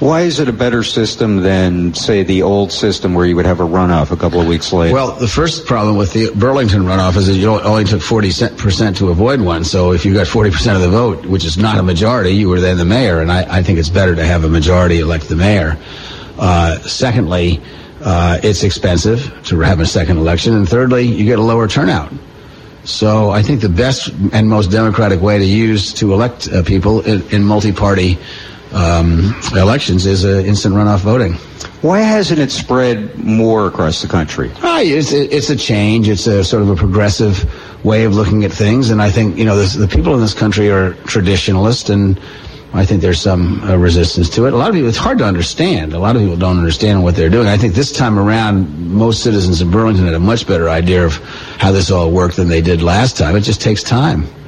Why is it a better system than, say, the old system where you would have a runoff a couple of weeks later? Well, the first problem with the Burlington runoff is that you only took 40% to avoid one. So if you got 40% of the vote, which is not a majority, you were then the mayor. And I think it's better to have a majority elect the mayor. Secondly, it's expensive to have a second election. And thirdly, you get a lower turnout. So I think the best and most democratic way to elect people in multi-party elections is instant runoff voting. Why hasn't it spread more across the country? It's a change. It's a sort of a progressive way of looking at things. And I think, the people in this country are traditionalist, and I think there's some resistance to it. A lot of people, it's hard to understand. A lot of people don't understand what they're doing. I think this time around, most citizens in Burlington had a much better idea of how this all worked than they did last time. It just takes time.